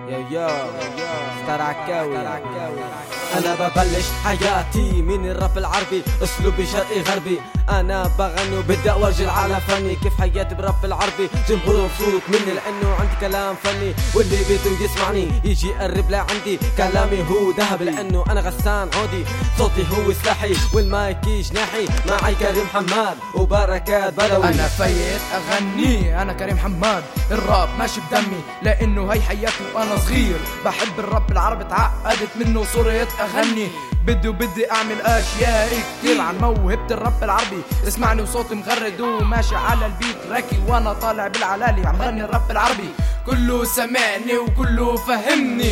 يا ستار عكاوي. انا ببلش حياتي من الراب العربي، اسلوبي شرقي غربي، انا بغني وبدي اورجي العالم فني كيف حياتي براب العربي. جمهور مبسوط مني لانه عندي كلام فني، واللي بده يسمعني يجي يقرب لعندي. كلامي هو ذهب لانه انا غسان عودي، صوتي هو سلاحي والمايك جناحي. معي كريم حماد وبركات بدوي. انا فايت اغني، انا كريم حماد، الراب ماشي بدمي لانه هي حياتي وانا صغير. بحب الراب العربي، تعقدت منه صرت اغني. بدي اعمل اشياء كتير عن موهبة الراب العربي. اسمعني وصوتي مغرد وماشي على البيت راكي، وانا طالع بالعلالي عم غني الراب العربي. كله سمعني وكله فهمني.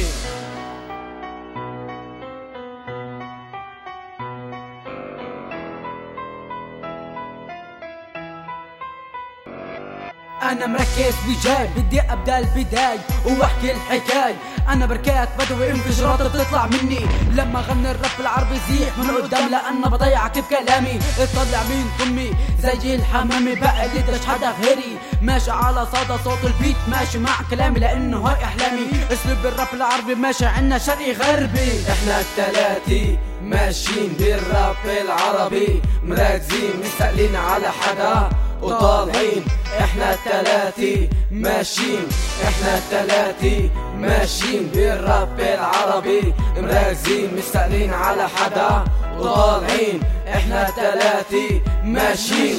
انا مركز وجاي، بدي ابدا البداية واحكي الحكاية. انا بركات بدوي انفجارات بتطلع مني لما غني الراب العربي. زيح من قدام لان بضيع كيف كلامي، اطلع مين ضمي زي الحمامي. بقلدش حدا غيري، ماشي على صدى صوت البيت، ماشي مع كلامي لانه هاي احلامي. اسلوب الراب العربي ماشي عنا شرقي غربي. احنا التلاتي ماشيين بالراب العربي، مركزين مستقلين على حدا وطالعين. احنا التلاتي ماشيين، احنا التلاتي ماشيين بالراب العربي، مركزين مستقلين على حدا وطالعين. احنا التلاتي ماشيين.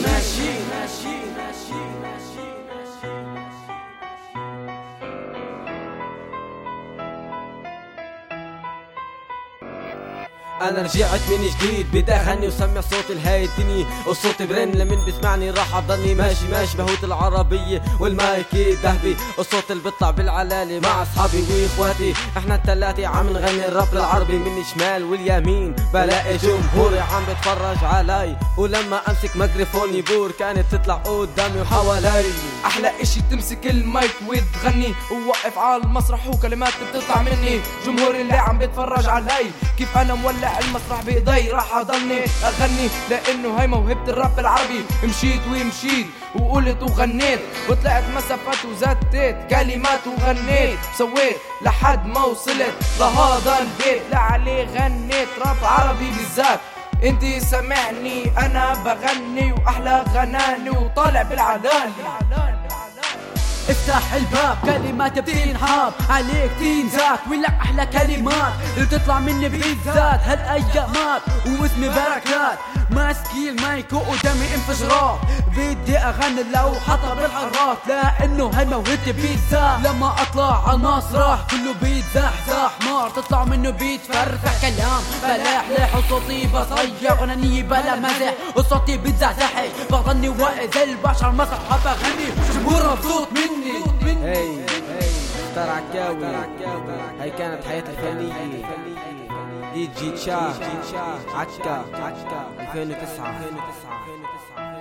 انا رجعت من جديد، بدي اغني وسمع صوتي لهاي الدنيا، والصوت برن لمن بسمعني راح اضلني ماشي بهوت العربية والمايك ذهبي. الصوت اللي بيطلع بالعلالي مع اصحابي واخواتي. احنا التلاتة عم نغني الراب العربي، من الشمال واليمين بلاقي جمهوري عم بتفرج علي، ولما امسك ميكروفون يبور كانت تطلع قدامي وحوالي. احلى اشي تمسك المايك وتغني، ووقف على المسرح وكلمات بتطلع مني. جمهوري اللي عم بيتفرج علي كيف انا مولع المسرح بايدي، راح اضلني اغني لانه هاي موهبة الراب العربي. مشيت ومشيت وقلت وغنيت، وطلعت مسافات وزدت كلمات وغنيت، سويت لحد ما وصلت لهذا البيت. لعلي غنيت راب عربي بالذات. انتي سمعني انا بغني واحلى غناني وطالع بالعلالي. افتح الباب كلمات بتنحاب عليك تنزات، ولا احلى كلمات اللي تطلع مني بالذات هالايامات. واسمي بركات، ماسكي المايك وقدامي انفجارات. بدي اغني لو حطها بالحرات لانه هاي موهبتي بالذات. لما اطلع على المسرح كله بيتزحزح نار، تطلع منه بيتفرفع كلام بلا حلح. وصوتي بصيح غنانية بلا مزح، وصوتي بيتزحزح بغني وقت البشر مسرح بغني. جمهور مبسوط مني. هي ستار عكاوي. هاي كانت حياتي الفنية. دي جي تشا عكا 2009.